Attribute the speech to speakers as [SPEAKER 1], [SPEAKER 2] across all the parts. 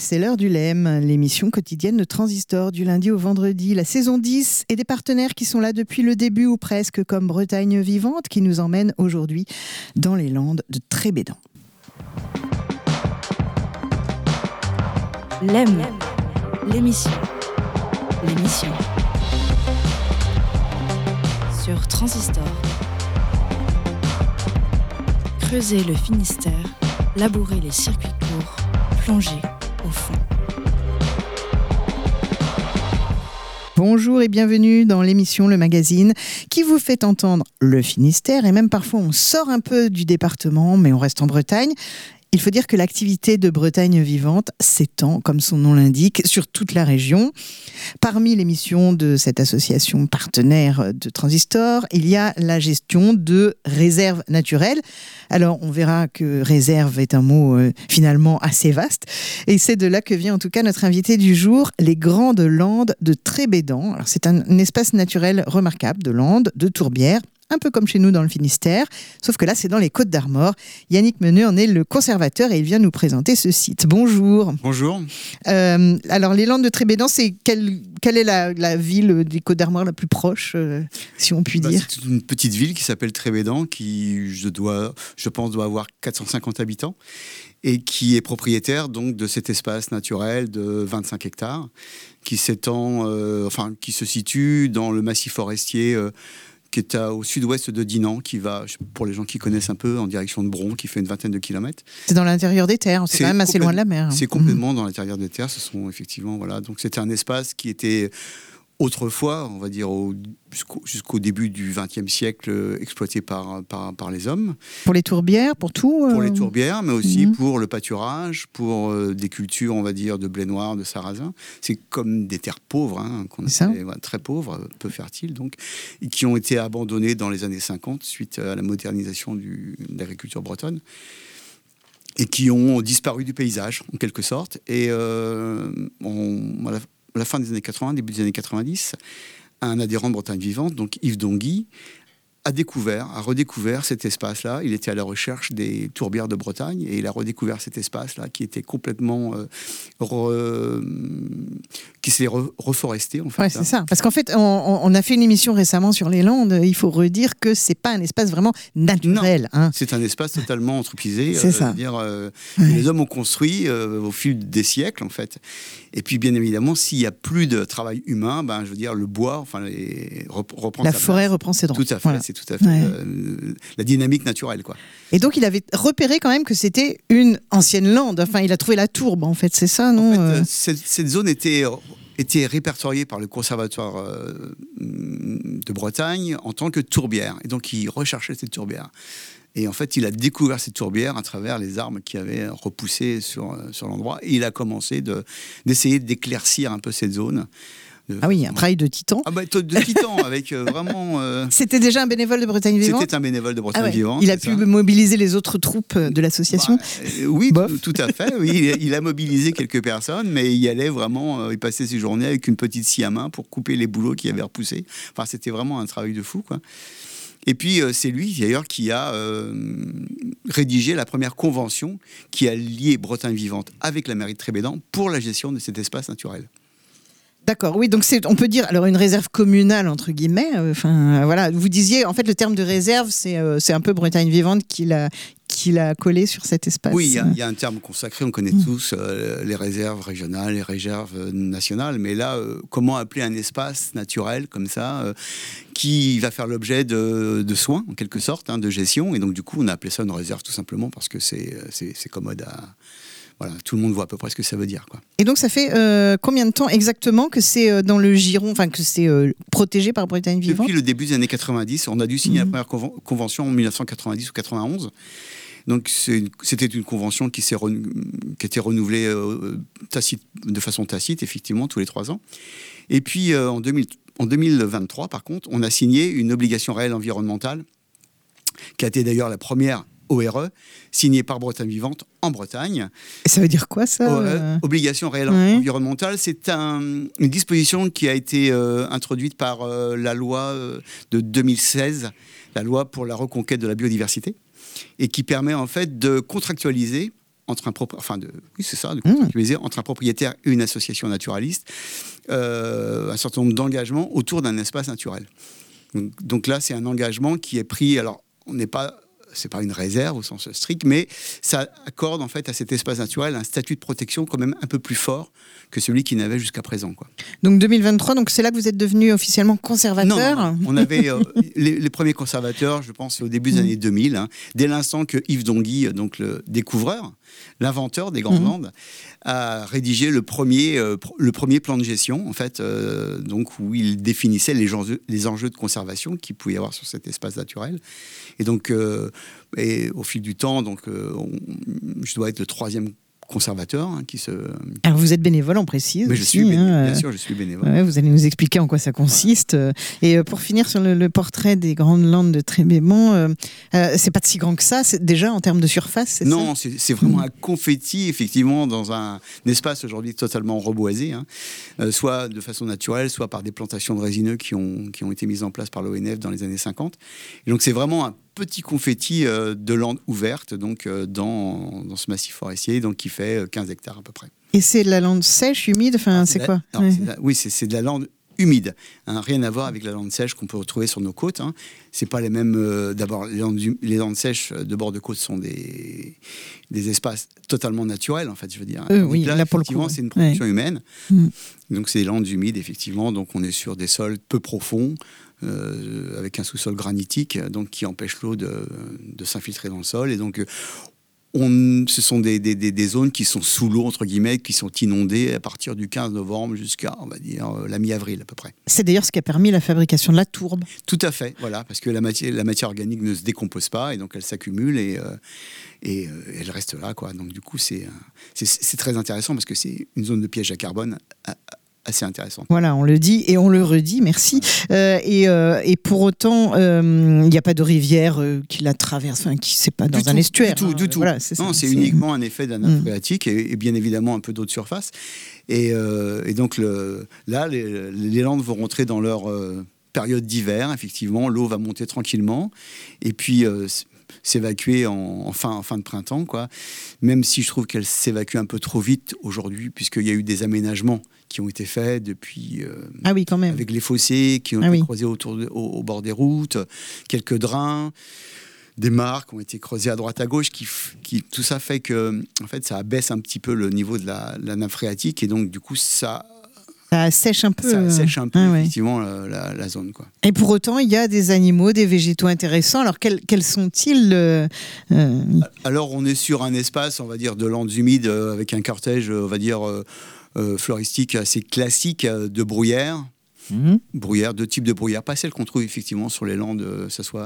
[SPEAKER 1] c'est l'heure du LEM, l'émission quotidienne de Transistor du lundi au vendredi. La saison 10 et des partenaires qui sont là depuis le début ou presque, comme Bretagne Vivante qui nous emmène aujourd'hui dans les Landes de Trébédan.
[SPEAKER 2] LEM, l'émission sur Transistor. Creuser le Finistère, labourer les circuits courts, plonger au fond.
[SPEAKER 1] Bonjour et bienvenue dans l'émission Le Magazine qui vous fait entendre le Finistère et même parfois on sort un peu du département mais on reste en Bretagne. Il faut dire que l'activité de Bretagne Vivante s'étend, comme son nom l'indique, sur toute la région. Parmi les missions de cette association partenaire de Transistor, il y a la gestion de réserves naturelles. Alors, on verra que réserve est un mot finalement assez vaste. Et c'est de là que vient en tout cas notre invité du jour, les Grandes Landes de Trébédan. Alors, c'est un espace naturel remarquable de Landes, de tourbières, un peu comme chez nous dans le Finistère, sauf que là, c'est dans les Côtes-d'Armor. Yannick Meneux en est le conservateur et il vient nous présenter ce site. Bonjour.
[SPEAKER 3] Bonjour.
[SPEAKER 1] Alors, les Landes de Trébédan, c'est quelle est la ville des Côtes-d'Armor la plus proche, si on peut dire ?
[SPEAKER 3] C'est une petite ville qui s'appelle Trébédan, qui, je pense, doit avoir 450 habitants et qui est propriétaire donc de cet espace naturel de 25 hectares qui s'étend, qui se situe dans le massif forestier qui est au sud-ouest de Dinan, qui va, pour les gens qui connaissent un peu, en direction de Bron, qui fait une vingtaine de kilomètres.
[SPEAKER 1] C'est dans l'intérieur des terres, c'est quand même assez loin de la mer.
[SPEAKER 3] C'est complètement dans l'intérieur des terres, ce sont effectivement, voilà. Donc c'était un espace qui était autrefois, on va dire jusqu'au début du XXe siècle, exploité par les hommes.
[SPEAKER 1] Pour les tourbières, pour tout
[SPEAKER 3] Pour les tourbières, mais aussi pour le pâturage, pour des cultures, on va dire, de blé noir, de sarrasin. C'est comme des terres pauvres, qu'on appelait, très pauvres, peu fertiles, donc, et qui ont été abandonnées dans les années 50 suite à la modernisation de l'agriculture bretonne, et qui ont disparu du paysage, en quelque sorte. Et à la fin des années 80, début des années 90, un adhérent de Bretagne Vivante, donc Yves Dongui, a redécouvert cet espace-là. Il était à la recherche des tourbières de Bretagne et il a redécouvert cet espace-là qui était complètement qui s'est reforesté en fait.
[SPEAKER 1] Ouais, c'est ça. Parce qu'en fait, on a fait une émission récemment sur les Landes. Il faut redire que c'est pas un espace vraiment naturel.
[SPEAKER 3] Non, c'est un espace totalement anthropisé.
[SPEAKER 1] C'est ça.
[SPEAKER 3] Les hommes ont construit au fil des siècles en fait. Et puis bien évidemment, s'il y a plus de travail humain, je veux dire le bois, reprend
[SPEAKER 1] la
[SPEAKER 3] sa
[SPEAKER 1] forêt
[SPEAKER 3] place.
[SPEAKER 1] reprend ses droits.
[SPEAKER 3] Tout à fait.
[SPEAKER 1] Voilà.
[SPEAKER 3] C'est tout à fait la dynamique naturelle, quoi.
[SPEAKER 1] Et donc, il avait repéré quand même que c'était une ancienne lande. Enfin, il a trouvé la tourbe, en fait, c'est ça, non ?
[SPEAKER 3] En fait, cette zone était répertoriée par le Conservatoire de Bretagne en tant que tourbière. Et donc, il recherchait cette tourbière. Et en fait, il a découvert cette tourbière à travers les arbres qui avaient repoussé sur l'endroit. Et il a commencé d'essayer d'éclaircir un peu cette zone.
[SPEAKER 1] Ah oui, un travail de titan.
[SPEAKER 3] De titan, avec vraiment...
[SPEAKER 1] C'était déjà un bénévole de Bretagne Vivante ?
[SPEAKER 3] C'était un bénévole de Bretagne Vivante.
[SPEAKER 1] Il a pu mobiliser les autres troupes de l'association ?
[SPEAKER 3] Oui, tout à fait. Oui, il a mobilisé quelques personnes, mais il allait vraiment, il passait ses journées avec une petite scie à main pour couper les bouleaux qui avaient repoussé. Enfin, c'était vraiment un travail de fou, quoi. Et puis, c'est lui, d'ailleurs, qui a rédigé la première convention qui a lié Bretagne Vivante avec la mairie de Trébédan pour la gestion de cet espace naturel.
[SPEAKER 1] D'accord, oui, donc on peut dire alors une réserve communale entre guillemets. Voilà, vous disiez en fait le terme de réserve, c'est un peu Bretagne Vivante qui l'a collé sur cet espace.
[SPEAKER 3] Oui, il y a un terme consacré, on connaît tous les réserves régionales, les réserves nationales, mais là, comment appeler un espace naturel comme ça qui va faire l'objet de soins en quelque sorte, de gestion, et donc du coup on a appelé ça une réserve tout simplement parce que c'est commode à... Voilà, tout le monde voit à peu près ce que ça veut dire, quoi.
[SPEAKER 1] Et donc ça fait combien de temps exactement que c'est dans le giron, que c'est protégé par Bretagne Vivante ?
[SPEAKER 3] Depuis le début des années 90, on a dû signer la première convention en 1990 ou 91. Donc c'était une convention qui était renouvelée de façon tacite, effectivement, tous les 3 ans. Et puis en 2023, par contre, on a signé une obligation réelle environnementale, qui a été d'ailleurs la première ORE, signée par Bretagne Vivante en Bretagne.
[SPEAKER 1] Et ça veut dire quoi, ça
[SPEAKER 3] Obligation réelle environnementale, c'est une disposition qui a été introduite par la loi de 2016, la loi pour la reconquête de la biodiversité, et qui permet en fait de contractualiser entre un propriétaire et une association naturaliste, un certain nombre d'engagements autour d'un espace naturel. Donc là, c'est un engagement qui est pris. Alors, c'est pas une réserve au sens strict, mais ça accorde en fait à cet espace naturel un statut de protection quand même un peu plus fort que celui qu'il n'avait jusqu'à présent, quoi.
[SPEAKER 1] Donc 2023, donc c'est là que vous êtes devenu officiellement conservateur.
[SPEAKER 3] Non. On avait les premiers conservateurs, je pense, au début des années 2000, hein, dès l'instant que Yves Donguy, donc le découvreur, l'inventeur des Grandes Landes, a rédigé le premier plan de gestion, en fait, donc où il définissait les enjeux de conservation qu'il pouvait y avoir sur cet espace naturel. Et donc, et au fil du temps, donc, je dois être le 3e conservateur qui se...
[SPEAKER 1] Alors vous êtes bénévole, on précise.
[SPEAKER 3] Mais bien sûr, je suis bénévole.
[SPEAKER 1] Ouais, vous allez nous expliquer en quoi ça consiste. Voilà. Et pour finir sur le portrait des Grandes Landes de Trébémont, c'est pas si grand que ça, c'est déjà en termes de surface, c'est
[SPEAKER 3] non,
[SPEAKER 1] ça?
[SPEAKER 3] c'est vraiment un confetti, effectivement, dans un espace aujourd'hui totalement reboisé, hein, soit de façon naturelle, soit par des plantations de résineux qui ont été mises en place par l'ONF dans les années 50. Et donc c'est vraiment un petit confetti de landes ouvertes donc, dans ce massif forestier, donc, qui fait 15 hectares à peu près.
[SPEAKER 1] Et c'est de la lande sèche, humide, enfin, c'est quoi?
[SPEAKER 3] Oui, c'est de la lande humide, hein, rien à voir avec la lande sèche qu'on peut retrouver sur nos côtes, hein. C'est pas les mêmes. D'abord, les landes sèches de bord de côte sont des espaces totalement naturels, en fait, je veux dire.
[SPEAKER 1] Oui,
[SPEAKER 3] là
[SPEAKER 1] pour le
[SPEAKER 3] effectivement,
[SPEAKER 1] coup,
[SPEAKER 3] c'est une production humaine. Donc, c'est des landes humides, effectivement. Donc, on est sur des sols peu profonds, avec un sous-sol granitique, donc qui empêche l'eau de s'infiltrer dans le sol. Et donc, ce sont des zones qui sont sous l'eau, entre guillemets, qui sont inondées à partir du 15 novembre jusqu'à, on va dire, la mi-avril à peu près. C'est
[SPEAKER 1] d'ailleurs ce qui a permis la fabrication de la tourbe.
[SPEAKER 3] Tout à fait, voilà, parce que la matière organique ne se décompose pas et donc elle s'accumule et elle reste là, quoi. Donc du coup, c'est très intéressant parce que c'est une zone de piège à carbone assez intéressante.
[SPEAKER 1] Voilà, on le dit et on le redit, merci. Et pour autant, il n'y a pas de rivière qui la traverse, qui c'est pas dans un estuaire.
[SPEAKER 3] Du tout. Voilà, c'est uniquement un effet de la nappe phréatique et bien évidemment un peu d'eau de surface. Et donc là, les landes vont rentrer dans leur période d'hiver, effectivement. L'eau va monter tranquillement et puis s'évacuer en fin de printemps, quoi. Même si je trouve qu'elle s'évacue un peu trop vite aujourd'hui, puisqu'il y a eu des aménagements qui ont été faits depuis,
[SPEAKER 1] oui, quand même.
[SPEAKER 3] avec les fossés qui ont été creusés au bord des routes, quelques drains, des mares qui ont été creusées à droite à gauche, qui tout ça fait que, en fait, ça abaisse un petit peu le niveau de la nappe phréatique et donc du coup ça
[SPEAKER 1] sèche un peu.
[SPEAKER 3] Effectivement, la zone, quoi.
[SPEAKER 1] Et pour autant, il y a des animaux, des végétaux intéressants. Alors, quels sont-ils
[SPEAKER 3] Alors, on est sur un espace, on va dire, de landes humides avec un cortège, on va dire, floristique assez classique de bruyères. Bruyères, deux types de bruyères. Pas celles qu'on trouve effectivement sur les landes, que ce soit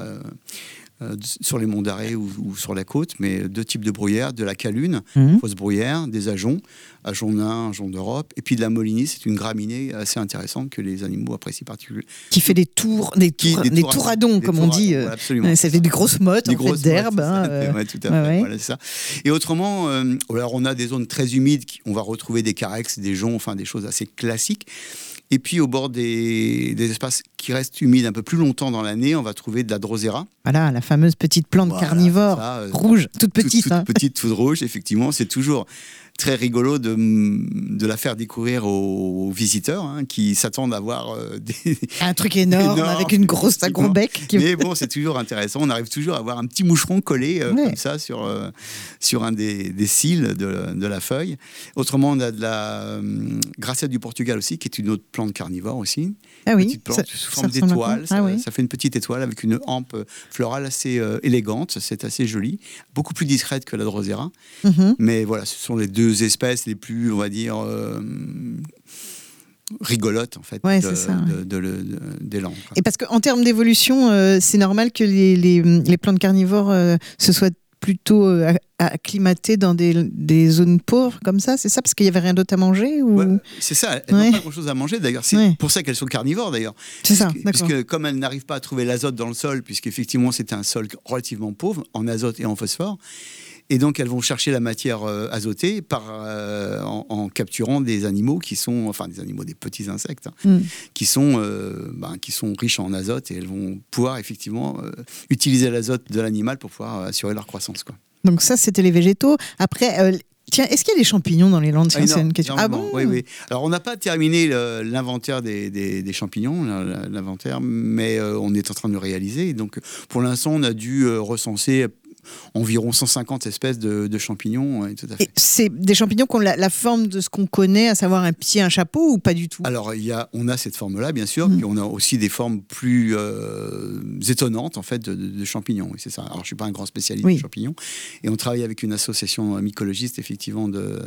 [SPEAKER 3] sur les monts d'Arrée ou sur la côte, mais deux types de bruyères, de la calune, fausse bruyère, des ajoncs nains, ajoncs d'Europe, et puis de la molinie, c'est une graminée assez intéressante que les animaux apprécient particulièrement.
[SPEAKER 1] Qui fait des touradons, comme on dit.
[SPEAKER 3] Voilà, absolument.
[SPEAKER 1] Ça fait des grosses mottes d'herbe.
[SPEAKER 3] Oui, tout à fait. Voilà, c'est ça. Et autrement, alors on a des zones très humides, on va retrouver des carex, des joncs, enfin des choses assez classiques. Et puis au bord des espaces qui restent humides un peu plus longtemps dans l'année, on va trouver de la drosera.
[SPEAKER 1] Voilà, la fameuse petite plante carnivore, rouge, toute petite.
[SPEAKER 3] Toute petite, toute rouge, effectivement. C'est toujours très rigolo de la faire découvrir aux visiteurs qui s'attendent à voir
[SPEAKER 1] un truc énorme avec une grosse agrobec.
[SPEAKER 3] Mais bon, c'est toujours intéressant. On arrive toujours à avoir un petit moucheron collé comme ça sur un des cils de la feuille. Autrement, on a de la grassette du Portugal aussi, qui est une autre plante carnivore aussi. Petite plante sous forme d'étoile. Ça fait une petite étoile avec une hampe florale assez élégante. C'est assez joli. Beaucoup plus discrète que la drosera. Mais voilà, ce sont les deux espèces les plus, on va dire, rigolotes en fait, des landes.
[SPEAKER 1] Et parce qu'en termes d'évolution, c'est normal que les plantes carnivores se soient plutôt acclimatées dans des zones pauvres comme ça, c'est ça, parce qu'il n'y avait rien d'autre à manger ou...
[SPEAKER 3] C'est ça, elles n'ont pas grand-chose à manger d'ailleurs, c'est pour ça qu'elles sont carnivores d'ailleurs.
[SPEAKER 1] C'est ça,
[SPEAKER 3] puisque comme elles n'arrivent pas à trouver l'azote dans le sol, puisqu'effectivement c'était un sol relativement pauvre en azote et en phosphore, et donc elles vont chercher la matière azotée en capturant des animaux qui sont, enfin des animaux, des petits insectes, qui sont riches en azote, et elles vont pouvoir effectivement utiliser l'azote de l'animal pour pouvoir assurer leur croissance, quoi.
[SPEAKER 1] Donc ça, c'était les végétaux. Après, tiens, est-ce qu'il y a des champignons dans les Landes? C'est une question. Ah bon?
[SPEAKER 3] Oui. Alors, on n'a pas terminé l'inventaire des champignons, l'inventaire, mais on est en train de le réaliser. Donc, pour l'instant, on a dû recenser environ 150 espèces de champignons. Ouais, tout à fait.
[SPEAKER 1] Et c'est des champignons qui ont la forme de ce qu'on connaît, à savoir un pied, un chapeau, ou pas du tout?
[SPEAKER 3] Alors, on a cette forme-là, bien sûr, puis on a aussi des formes plus étonnantes, en fait, de champignons. Oui, c'est ça. Alors, je ne suis pas un grand spécialiste de champignons. Et on travaille avec une association mycologiste, effectivement, de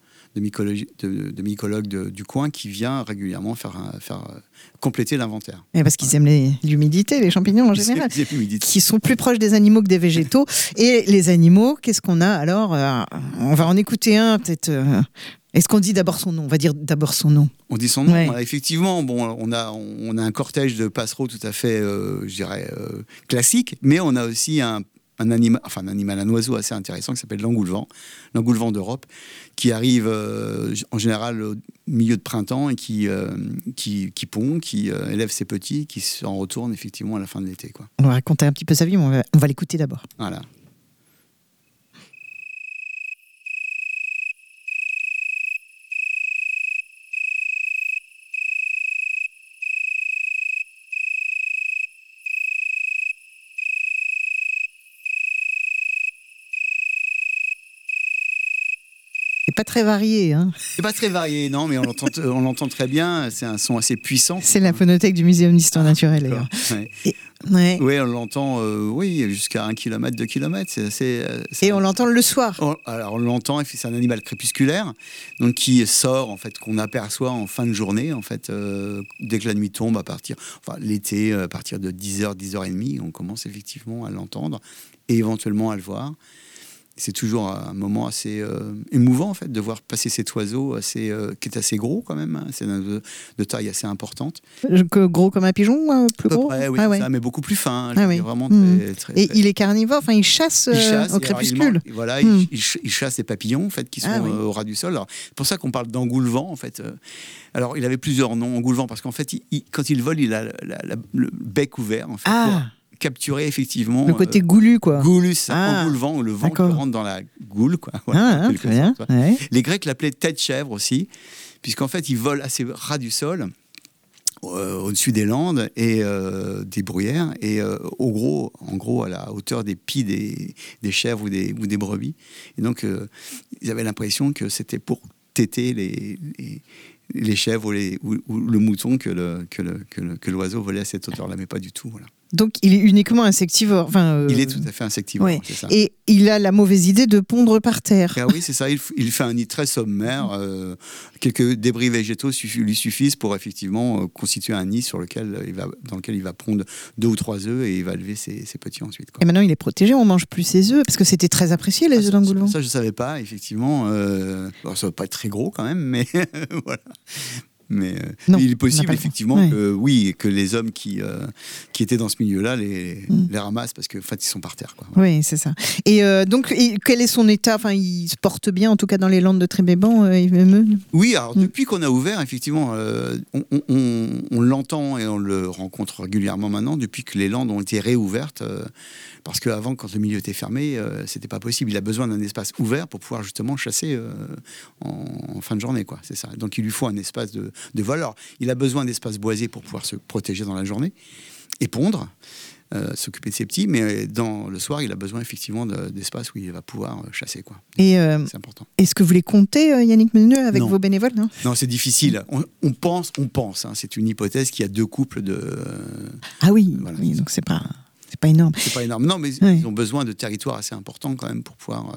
[SPEAKER 3] mycologues du coin qui vient régulièrement faire compléter l'inventaire.
[SPEAKER 1] Et parce qu'ils aiment l'humidité, les champignons en général, qui sont plus proches des animaux que des végétaux. Et les animaux, qu'est-ce qu'on a alors? On va en écouter un, peut-être. Est-ce qu'on dit d'abord son nom? On va dire d'abord son nom.
[SPEAKER 3] On dit son nom. Ouais. Effectivement, on a un cortège de passereaux tout à fait, je dirais, classique, mais on a aussi un oiseau assez intéressant qui s'appelle l'engoulevent d'Europe, qui arrive en général au milieu de printemps et qui pond, qui élève ses petits, qui s'en retourne effectivement à la fin de l'été, quoi.
[SPEAKER 1] On va raconter un petit peu sa vie, mais on va l'écouter d'abord.
[SPEAKER 3] Voilà.
[SPEAKER 1] Pas très varié.
[SPEAKER 3] C'est pas très varié, non, mais on l'entend très bien. C'est un son assez puissant.
[SPEAKER 1] C'est la phonothèque du Muséum d'Histoire naturelle, d'ailleurs.
[SPEAKER 3] Ouais. Oui, on l'entend jusqu'à 1 km, 2 km.
[SPEAKER 1] Et on l'entend le soir.
[SPEAKER 3] Alors, on l'entend, c'est un animal crépusculaire, donc qui sort, en fait, qu'on aperçoit en fin de journée, en fait, dès que la nuit tombe, l'été, à partir de 10h, 10h30, on commence effectivement à l'entendre et éventuellement à le voir. C'est toujours un moment assez émouvant, en fait, de voir passer cet oiseau qui est assez gros quand même. C'est de taille assez importante.
[SPEAKER 1] Gros comme un pigeon, plus gros?
[SPEAKER 3] Près, oui, ça, mais beaucoup plus fin. Vraiment très,
[SPEAKER 1] et il est carnivore, il chasse au crépuscule.
[SPEAKER 3] Il chasse les papillons, en fait, qui sont au ras du sol. Alors, c'est pour ça qu'on parle d'engoulevent, en fait. Alors, il avait plusieurs noms, engoulevent, parce qu'en fait, quand il vole, il a le bec ouvert, en fait. Capturer effectivement
[SPEAKER 1] le côté goulu, quoi.
[SPEAKER 3] Goulu, ça, engoulevent, le vent qui rentre dans la goule, quoi. Voilà,
[SPEAKER 1] très bien. Ouais.
[SPEAKER 3] Les Grecs l'appelaient tête-chèvre aussi, puisqu'en fait, il vole assez ras du sol, au-dessus des landes et des bruyères, et en gros, à la hauteur des pieds des chèvres ou des brebis. Et donc, ils avaient l'impression que c'était pour téter les chèvres ou le mouton que l'oiseau volait à cette hauteur-là, mais pas du tout, voilà.
[SPEAKER 1] Donc, il est uniquement insectivore.
[SPEAKER 3] Il est tout à fait insectivore, c'est ça.
[SPEAKER 1] Et il a la mauvaise idée de pondre par terre.
[SPEAKER 3] Oui, c'est ça. Il fait un nid très sommaire. Quelques débris végétaux lui suffisent pour effectivement constituer un nid dans lequel il va pondre 2 ou 3 œufs et il va lever ses petits ensuite, quoi.
[SPEAKER 1] Et maintenant, il est protégé. On mange plus ses œufs parce que c'était très apprécié, les œufs d'engoulevent.
[SPEAKER 3] Ça, je ne savais pas, effectivement. Ça ne va pas être très gros quand même, mais voilà. Mais il est possible effectivement que les hommes qui étaient dans ce milieu-là les ramassent parce qu'en fait ils sont par terre, quoi. Voilà.
[SPEAKER 1] Oui, c'est ça. Et donc quel est son état? Il se porte bien, en tout cas dans les Landes de Trébéban.
[SPEAKER 3] Oui, alors depuis qu'on a ouvert, effectivement, on l'entend et on le rencontre régulièrement maintenant depuis que les Landes ont été réouvertes. Parce qu'avant, quand le milieu était fermé, c'était pas possible. Il a besoin d'un espace ouvert pour pouvoir justement chasser en fin de journée, quoi. C'est ça. Donc il lui faut un espace de vol. Alors, il a besoin d'espace boisé pour pouvoir se protéger dans la journée et pondre, s'occuper de ses petits. Mais le soir, il a besoin effectivement d'espace où il va pouvoir chasser, quoi. Et c'est important.
[SPEAKER 1] Est-ce que vous les comptez, Yannick Meneux, avec vos bénévoles?
[SPEAKER 3] Non, c'est difficile. On pense. Hein, c'est une hypothèse qu'il y a 2 couples de.
[SPEAKER 1] Ah oui. Voilà, oui, donc c'est pas énorme.
[SPEAKER 3] C'est pas énorme. Non, mais ils ont besoin de territoire assez important quand même pour pouvoir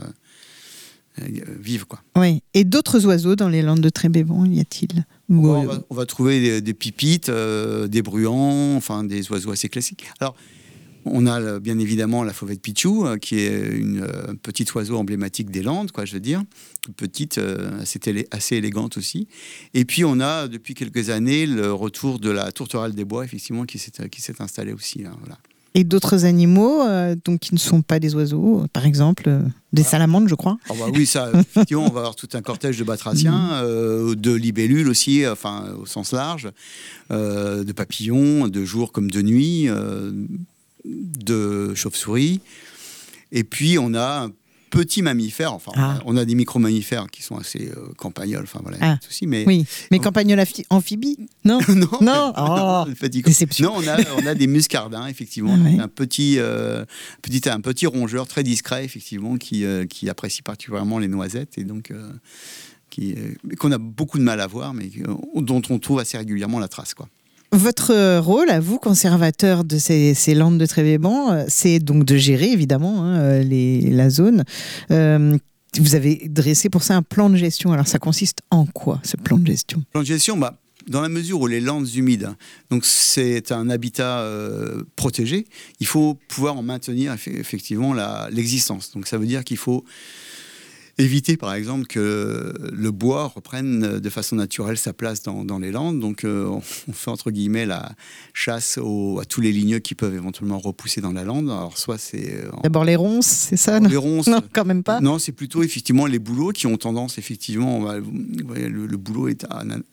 [SPEAKER 3] vivre, quoi.
[SPEAKER 1] Oui. Et d'autres oiseaux dans les Landes de Trébéban, y a-t-il?
[SPEAKER 3] On va trouver des pipites, des bruants, enfin des oiseaux assez classiques. Alors, on a bien évidemment la fauvette pichou, qui est une petite oiseau emblématique des Landes, quoi, je veux dire, petite, assez élégante aussi. Et puis on a depuis quelques années le retour de la tourterelle des bois, effectivement, qui s'est installée aussi, hein, voilà.
[SPEAKER 1] Et d'autres animaux donc qui ne sont pas des oiseaux, par exemple des salamandres, je crois.
[SPEAKER 3] Oui, ça, effectivement, on va avoir tout un cortège de batraciens, de libellules aussi, au sens large, de papillons, de jour comme de nuit, de chauves-souris. Et puis on a petits mammifères. Enfin, on a des micro-mammifères qui sont assez campagnols. Enfin, voilà, pas de souci, mais
[SPEAKER 1] campagnols amphibies, non? Non.
[SPEAKER 3] Non, on a des muscardins, effectivement. Un petit rongeur très discret, effectivement, qui apprécie particulièrement les noisettes et donc qu'on a beaucoup de mal à voir, mais dont on trouve assez régulièrement la trace, quoi.
[SPEAKER 1] Votre rôle, à vous, conservateur de ces landes de Trévéban, c'est donc de gérer, évidemment, la zone. Vous avez dressé pour ça un plan de gestion. Alors, ça consiste en quoi, ce plan de gestion?
[SPEAKER 3] Plan de gestion, dans la mesure où les landes humides, donc c'est un habitat protégé, il faut pouvoir en maintenir effectivement l'existence. Donc ça veut dire qu'il faut éviter, par exemple, que le bois reprenne de façon naturelle sa place dans les landes. Donc, on fait, entre guillemets, la chasse à tous les ligneux qui peuvent éventuellement repousser dans la lande. Alors, soit c'est...
[SPEAKER 1] D'abord les ronces, c'est ça?
[SPEAKER 3] Les ronces.
[SPEAKER 1] Non, quand même pas.
[SPEAKER 3] Non, c'est plutôt, effectivement, les bouleaux qui ont tendance, effectivement... Vous voyez, le bouleau est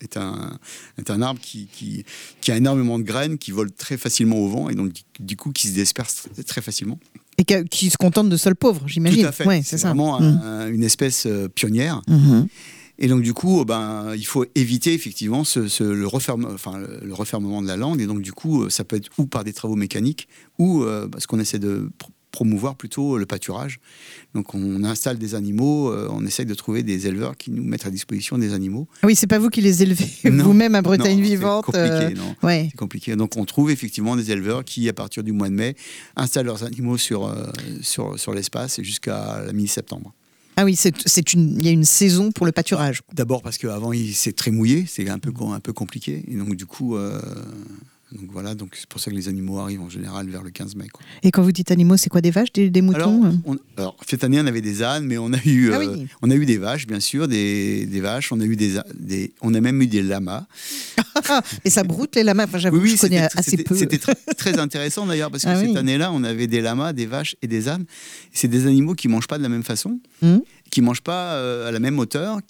[SPEAKER 3] un arbre qui a énormément de graines, qui vole très facilement au vent et donc, du coup, qui se disperse très facilement.
[SPEAKER 1] Et qui se contente de sols pauvres, j'imagine.
[SPEAKER 3] Tout à fait.
[SPEAKER 1] Ouais,
[SPEAKER 3] c'est vraiment une espèce pionnière. Et donc, du coup, il faut éviter effectivement le refermement de la lande. Et donc, du coup, ça peut être ou par des travaux mécaniques ou parce qu'on essaie de promouvoir plutôt le pâturage. Donc, on installe des animaux, on essaye de trouver des éleveurs qui nous mettent à disposition des animaux.
[SPEAKER 1] Ah oui, c'est pas vous qui les élevez vous-même à Bretagne Vivante.
[SPEAKER 3] C'est compliqué, non. Ouais. C'est compliqué. Donc, on trouve effectivement des éleveurs qui, à partir du mois de mai, installent leurs animaux sur l'espace et jusqu'à la mi-septembre.
[SPEAKER 1] Ah oui, il y a une saison pour le pâturage.
[SPEAKER 3] D'abord parce qu'avant, c'est très mouillé, c'est un peu compliqué. Et donc, du coup... Donc voilà, donc c'est pour ça que les animaux arrivent en général vers le 15 mai, quoi.
[SPEAKER 1] Et quand vous dites animaux, c'est quoi, des vaches, des moutons?
[SPEAKER 3] Alors, cette année, on avait des ânes, mais on a eu des vaches, bien sûr, des vaches, on a même eu des lamas.
[SPEAKER 1] Et ça broute, les lamas? Enfin, j'avoue, je connais assez peu.
[SPEAKER 3] C'était très intéressant d'ailleurs, parce que cette année-là, on avait des lamas, des vaches et des ânes. C'est des animaux qui ne mangent pas de la même façon, qui ne mangent pas à la même hauteur,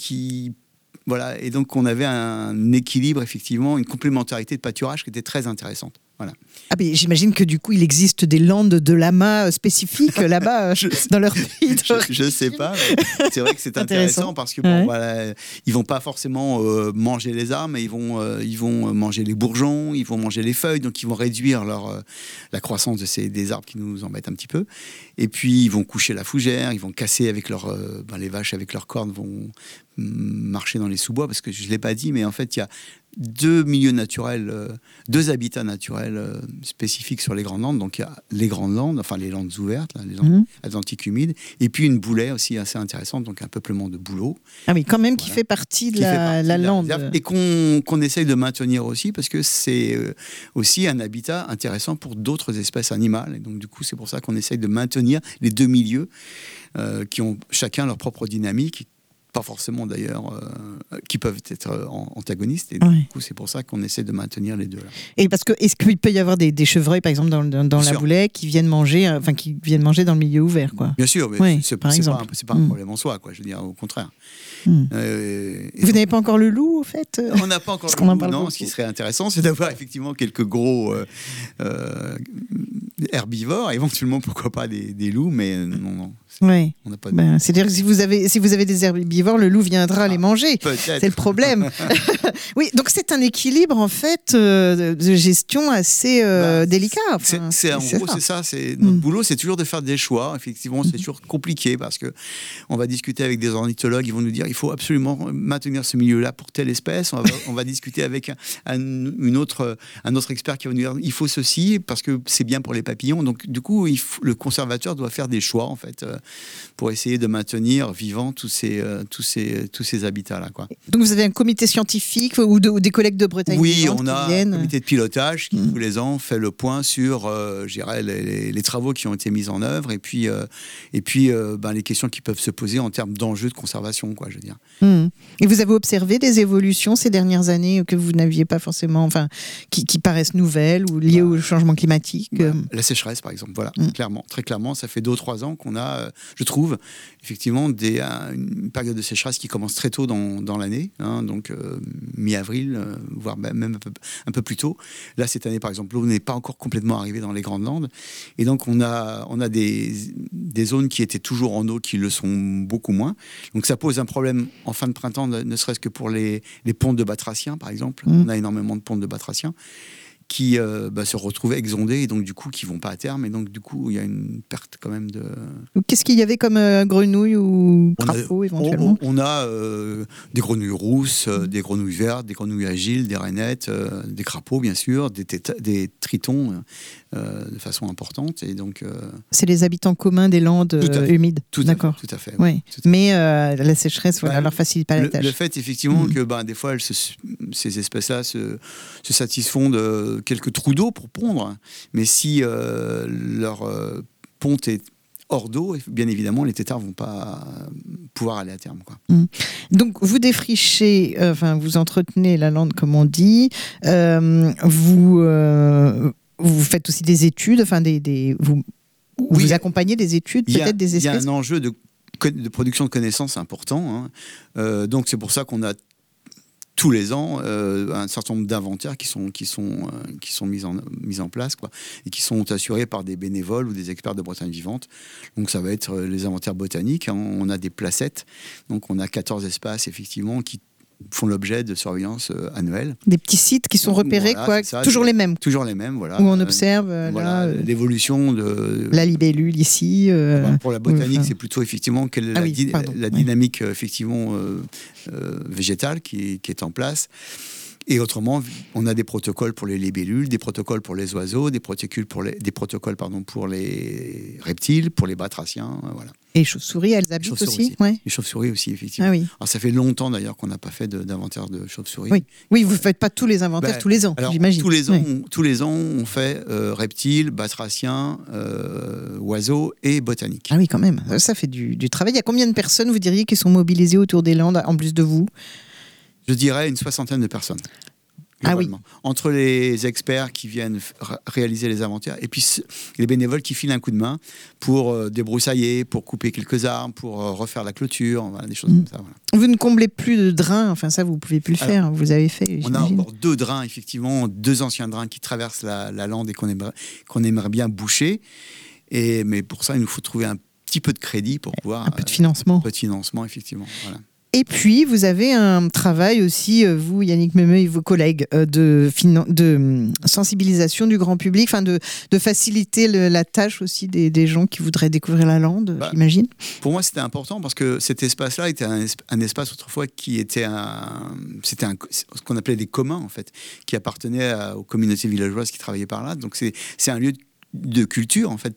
[SPEAKER 3] Voilà, et donc on avait un équilibre, effectivement, une complémentarité de pâturage qui était très intéressante. Voilà.
[SPEAKER 1] Ah mais j'imagine que du coup il existe des landes de lamas spécifiques là-bas dans leur pays.
[SPEAKER 3] Je sais pas, mais c'est vrai que c'est intéressant parce que ils vont pas forcément manger les arbres, mais ils vont manger les bourgeons, ils vont manger les feuilles, donc ils vont réduire la croissance des arbres qui nous embêtent un petit peu. Et puis ils vont coucher la fougère, ils vont casser avec les vaches avec leurs cornes vont marcher dans les sous-bois, parce que je l'ai pas dit, mais en fait il y a deux milieux naturels, deux habitats naturels spécifiques sur les Grandes Landes. Donc il y a les Grandes Landes, enfin les landes ouvertes, les landes atlantiques humides, et puis une boulaie aussi assez intéressante, donc un peuplement de bouleaux.
[SPEAKER 1] Ah oui, quand même, qui fait partie de la lande.
[SPEAKER 3] Et qu'on essaye de maintenir aussi, parce que c'est aussi un habitat intéressant pour d'autres espèces animales. Et donc du coup, c'est pour ça qu'on essaye de maintenir les deux milieux qui ont chacun leur propre dynamique, pas forcément d'ailleurs, qui peuvent être antagonistes. Et du coup, c'est pour ça qu'on essaie de maintenir les deux là.
[SPEAKER 1] Et parce que est-ce qu'il peut y avoir des chevreuils, par exemple, dans la boulaie, qui viennent manger dans le milieu ouvert, quoi?
[SPEAKER 3] Bien sûr, mais c'est pas un problème en soi, quoi. Je veux dire, au contraire.
[SPEAKER 1] Vous n'avez pas encore le loup, au fait?
[SPEAKER 3] On n'a pas encore le loup. Non, ce qui serait intéressant, c'est d'avoir effectivement quelques gros herbivores, éventuellement, pourquoi pas des loups, mais non.
[SPEAKER 1] Oui. C'est-à-dire que si vous avez des herbivores, le loup viendra les manger.
[SPEAKER 3] Peut-être.
[SPEAKER 1] C'est le problème. Oui, donc c'est un équilibre en fait de gestion assez délicat. Enfin,
[SPEAKER 3] c'est ça. Notre boulot, c'est toujours de faire des choix. Effectivement, c'est toujours compliqué parce que on va discuter avec des ornithologues, ils vont nous dire il faut absolument maintenir ce milieu-là pour telle espèce. On va discuter avec un autre expert qui va nous dire il faut ceci parce que c'est bien pour les papillons. Donc du coup, le conservateur doit faire des choix en fait. Pour essayer de maintenir vivants tous ces habitats-là, quoi.
[SPEAKER 1] Donc vous avez un comité scientifique ou des collègues de Bretagne Vivante
[SPEAKER 3] on a un comité de pilotage qui tous les ans fait le point sur les travaux qui ont été mis en œuvre et puis les questions qui peuvent se poser en termes d'enjeux de conservation, quoi, je veux dire.
[SPEAKER 1] Et vous avez observé des évolutions ces dernières années que vous n'aviez pas forcément, qui paraissent nouvelles ou liées au changement climatique?
[SPEAKER 3] La sécheresse, par exemple, voilà, clairement, très clairement, ça fait 2 ou 3 ans qu'on a, je trouve, effectivement, une période de sécheresse qui commence très tôt dans l'année, hein, donc mi-avril, voire même un peu plus tôt. Là, cette année, par exemple, l'eau n'est pas encore complètement arrivée dans les Grandes Landes, et donc on a des zones qui étaient toujours en eau qui le sont beaucoup moins. Donc ça pose un problème en fin de printemps, ne serait-ce que pour les pontes de batraciens, par exemple. On a énormément de pontes de batraciens qui se retrouvent exondés et donc du coup qui vont pas à terme, et donc du coup il y a une perte quand même de...
[SPEAKER 1] Qu'est-ce qu'il y avait comme grenouilles ou crapauds éventuellement?
[SPEAKER 3] On a des grenouilles rousses, des grenouilles vertes, des grenouilles agiles, des rainettes, des crapauds bien sûr, des tritons de façon importante, et donc...
[SPEAKER 1] C'est les habitants communs des landes humides.
[SPEAKER 3] D'accord. Tout à fait.
[SPEAKER 1] Oui. Mais la sécheresse leur facilite pas la tâche.
[SPEAKER 3] Le fait effectivement que des fois ces espèces-là se satisfont de quelques trous d'eau pour pondre, mais si leur ponte est hors d'eau, bien évidemment, les têtards vont pas pouvoir aller à terme, quoi.
[SPEAKER 1] Donc, vous défrichez, vous entretenez la lande, comme on dit. Vous faites aussi des études, vous accompagnez des études, peut-être des espèces.
[SPEAKER 3] Il y a un enjeu de production de connaissances important, hein. Donc, c'est pour ça qu'on a tous les ans un certain nombre d'inventaires qui sont mis en place, quoi, et qui sont assurés par des bénévoles ou des experts de Bretagne vivante. Donc ça va être les inventaires botaniques, hein. On a des placettes, donc on a 14 espaces effectivement qui font l'objet de surveillance annuelle. Des petits sites qui sont repérés,
[SPEAKER 1] voilà, quoi, toujours les mêmes.
[SPEAKER 3] Toujours les mêmes, voilà.
[SPEAKER 1] Où on observe
[SPEAKER 3] l'évolution de...
[SPEAKER 1] La libellule ici.
[SPEAKER 3] Pour la botanique, c'est plutôt effectivement la dynamique effectivement, végétale qui est en place. Et autrement, on a des protocoles pour les libellules, des protocoles pour les oiseaux, des protocoles pour les reptiles, pour les batraciens, voilà.
[SPEAKER 1] Et les chauves-souris, elles habitent aussi.
[SPEAKER 3] Ouais. Les chauves-souris aussi, effectivement.
[SPEAKER 1] Ah oui.
[SPEAKER 3] Alors, ça fait longtemps d'ailleurs qu'on n'a pas fait d'inventaire de chauves-souris.
[SPEAKER 1] Oui, vous ne faites pas tous les inventaires tous les ans, j'imagine.
[SPEAKER 3] Tous les ans, on fait reptiles, batraciens, oiseaux et botaniques.
[SPEAKER 1] Ah oui, quand même. Ça fait du travail. Il y a combien de personnes, vous diriez, qui sont mobilisées autour des Landes, en plus de vous ?
[SPEAKER 3] Je dirais une 60aine de personnes.
[SPEAKER 1] Ah oui.
[SPEAKER 3] Entre les experts qui viennent réaliser les inventaires et puis les bénévoles qui filent un coup de main pour débroussailler, pour couper quelques arbres, pour refaire la clôture, voilà, des choses comme ça. Voilà.
[SPEAKER 1] Vous ne comblez plus de drains, ça vous ne pouvez plus le faire. Alors, vous avez fait,
[SPEAKER 3] on a encore 2 drains, effectivement, 2 anciens drains qui traversent la lande et qu'on aimerait bien boucher. Mais pour ça, il nous faut trouver un petit peu de crédit pour pouvoir...
[SPEAKER 1] Un peu de financement.
[SPEAKER 3] Un peu de financement, effectivement, voilà.
[SPEAKER 1] Et puis, vous avez un travail aussi, vous, Yannick Memeux et vos collègues, de sensibilisation du grand public, de faciliter la tâche aussi des gens qui voudraient découvrir la lande, j'imagine.
[SPEAKER 3] Pour moi, c'était important parce que cet espace-là était un espace autrefois qui était ce qu'on appelait des communs, en fait, qui appartenait aux communautés villageoises qui travaillaient par là. Donc, c'est un lieu de culture, en fait,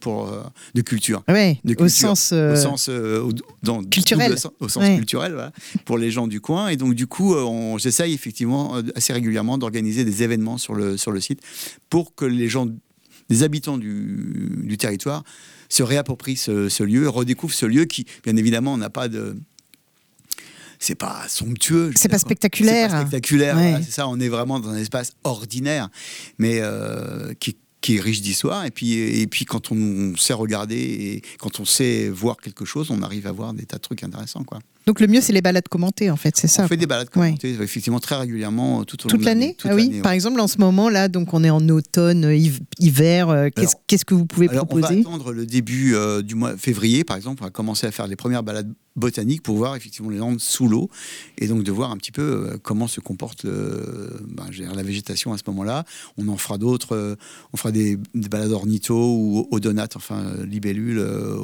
[SPEAKER 1] au sens culturel,
[SPEAKER 3] culturel, voilà, pour les gens du coin. Et donc du coup, j'essaye effectivement assez régulièrement d'organiser des événements sur le site pour que les habitants du territoire se réapproprient ce lieu, redécouvrent ce lieu qui, bien évidemment, n'a pas de... C'est pas somptueux.
[SPEAKER 1] C'est pas spectaculaire.
[SPEAKER 3] C'est pas spectaculaire, voilà, c'est ça. On est vraiment dans un espace ordinaire, mais qui est riche d'histoire, et puis quand on sait regarder et quand on sait voir quelque chose, on arrive à voir des tas de trucs intéressants, quoi.
[SPEAKER 1] Donc le mieux, c'est les balades commentées, en fait, c'est ça.
[SPEAKER 3] On fait des balades commentées, effectivement, très régulièrement, tout au long de
[SPEAKER 1] l'année. Par exemple, en ce moment, là, donc on est en automne, hiver, qu'est-ce que vous pouvez proposer ?
[SPEAKER 3] On va attendre le début du mois février, par exemple, on va commencer à faire les premières balades botaniques pour voir effectivement les landes sous l'eau, et donc de voir un petit peu comment se comporte la végétation à ce moment-là. On en fera d'autres, on fera des balades ornitho ou odonates, libellules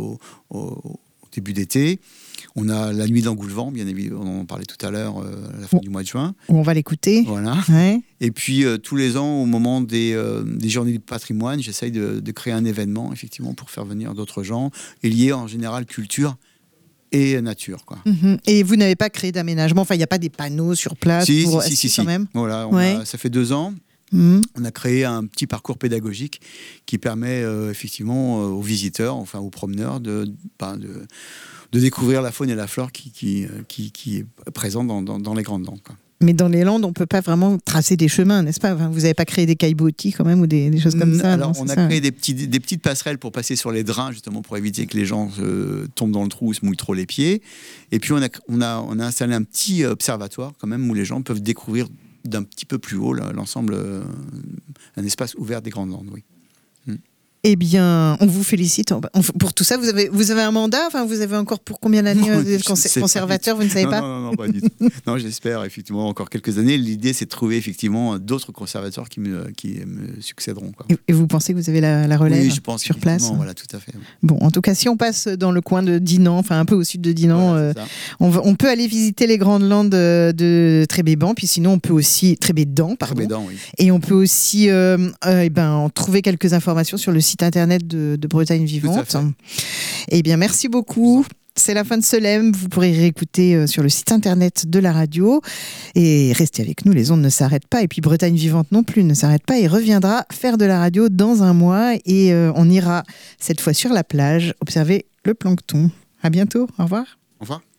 [SPEAKER 3] au début d'été. On a la nuit d'Engoulevent, bien évidemment, on en parlait tout à l'heure, à la fin du mois de juin.
[SPEAKER 1] On va l'écouter.
[SPEAKER 3] Voilà.
[SPEAKER 1] Ouais.
[SPEAKER 3] Et puis, tous les ans, au moment des journées du patrimoine, j'essaye de créer un événement, effectivement, pour faire venir d'autres gens, et lié en général culture et nature, quoi.
[SPEAKER 1] Et vous n'avez pas créé d'aménagement, il n'y a pas des panneaux sur place
[SPEAKER 3] si,
[SPEAKER 1] quand même.
[SPEAKER 3] Voilà, ça fait 2 ans. On a créé un petit parcours pédagogique qui permet effectivement aux visiteurs, aux promeneurs, de découvrir la faune et la flore qui est présente dans les Grandes Landes, quoi.
[SPEAKER 1] Mais dans les Landes, on ne peut pas vraiment tracer des chemins, n'est-ce pas? Enfin, vous n'avez pas créé des caillebotis quand même ou des choses comme ça?
[SPEAKER 3] Alors,
[SPEAKER 1] non,
[SPEAKER 3] on a créé des petites passerelles pour passer sur les drains, justement, pour éviter que les gens tombent dans le trou ou se mouillent trop les pieds. Et puis, on a installé un petit observatoire, quand même, où les gens peuvent découvrir d'un petit peu plus haut l'ensemble, un espace ouvert des Grandes Landes, oui.
[SPEAKER 1] Eh bien, on vous félicite pour tout ça. Vous avez un mandat, enfin, vous avez encore pour combien d'années vous êtes conservateur, vous ne savez pas?
[SPEAKER 3] Non, pas du tout. Non, j'espère effectivement encore quelques années. L'idée, c'est de trouver effectivement d'autres conservateurs qui me succéderont, quoi.
[SPEAKER 1] Et vous pensez que vous avez la relève
[SPEAKER 3] oui, je pense,
[SPEAKER 1] sur place?
[SPEAKER 3] Voilà, tout à fait.
[SPEAKER 1] Bon, en tout cas, si on passe dans le coin de Dinan, enfin un peu au sud de Dinan, voilà, on peut aller visiter les Grandes Landes de Trébédan, puis sinon on peut aussi Trébédan,
[SPEAKER 3] oui.
[SPEAKER 1] Et on peut aussi trouver quelques informations sur le site internet de Bretagne Vivante. Eh bien, merci beaucoup. C'est la fin de ce LEM. Vous pourrez réécouter sur le site internet de la radio. Et restez avec nous, les ondes ne s'arrêtent pas. Et puis Bretagne Vivante non plus ne s'arrête pas. Il reviendra faire de la radio dans un mois. Et on ira cette fois sur la plage observer le plancton. À bientôt. Au revoir.
[SPEAKER 3] Au revoir.